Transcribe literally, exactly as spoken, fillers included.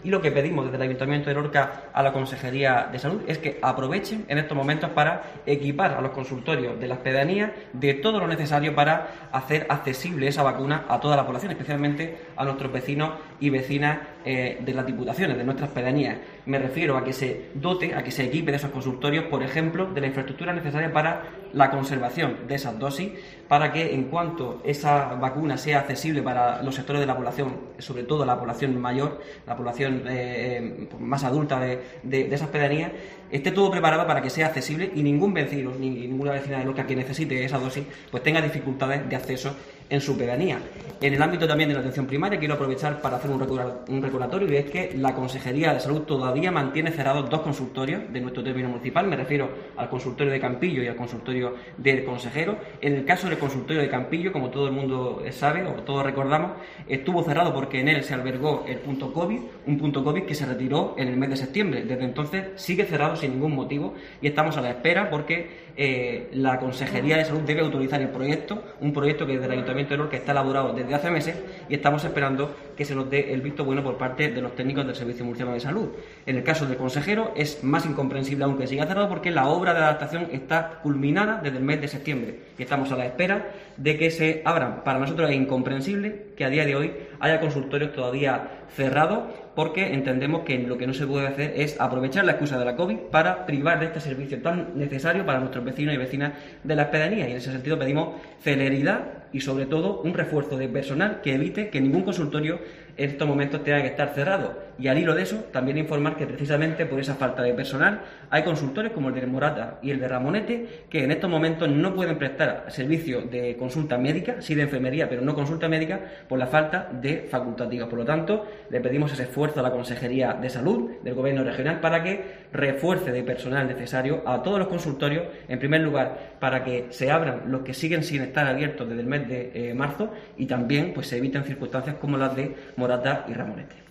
Y lo que pedimos desde el Ayuntamiento de Lorca a la Consejería de Salud es que aprovechen en estos momentos para equipar a los consultorios de las pedanías de todo lo necesario para hacer accesible esa vacuna a toda la población, especialmente a nuestros vecinos y vecinas eh, de las diputaciones, de nuestras pedanías. Me refiero a que se dote, a que se equipe de esos consultorios, por ejemplo, de la infraestructura necesaria para la conservación de esas dosis, para que en cuanto esa vacuna sea accesible para los sectores de la población, sobre todo la población mayor, la población Eh, más adulta de, de, de esas pedanías, esté todo preparado para que sea accesible y ningún vecino ni ninguna vecina de Lorca que necesite esa dosis pues tenga dificultades de acceso en su pedanía. En el ámbito también de la atención primaria quiero aprovechar para hacer un recordatorio, y es que la Consejería de Salud todavía mantiene cerrados dos consultorios de nuestro término municipal. Me refiero al consultorio de Campillo y al consultorio del consejero. En el caso del consultorio de Campillo, como todo el mundo sabe o todos recordamos, estuvo cerrado porque en él se albergó el punto COVID, un punto COVID que se retiró en el mes de septiembre. Desde entonces sigue cerrado sin ningún motivo y estamos a la espera porque eh, la Consejería de Salud debe autorizar el proyecto, un proyecto que desde el Ayuntamiento de Lorca está elaborado desde hace meses y estamos esperando que se nos dé el visto bueno por parte de los técnicos del Servicio Murciano de Salud. En el caso del consejero es más incomprensible aún que siga cerrado porque la obra de adaptación está culminada desde el mes de septiembre y estamos a la espera de que se abran. Para nosotros es incomprensible que a día de hoy haya consultorios todavía cerrados, porque entendemos que lo que no se puede hacer es aprovechar la excusa de la COVID para privar de este servicio tan necesario para nuestros vecinos y vecinas de las pedanías. Y en ese sentido pedimos celeridad y sobre todo un refuerzo de personal que evite que ningún consultorio en estos momentos tenga que estar cerrado. Y al hilo de eso, también informar que precisamente por esa falta de personal hay consultorios como el de Morata y el de Ramonete que en estos momentos no pueden prestar servicio de consulta médica, sí de enfermería, pero no consulta médica, por la falta de facultativos. Por lo tanto, le pedimos ese esfuerzo a la Consejería de Salud del Gobierno regional para que refuerce de personal necesario a todos los consultorios, en primer lugar, para que se abran los que siguen sin estar abiertos desde el mes de eh, marzo y también pues se eviten circunstancias como las de Morata y Ramonete.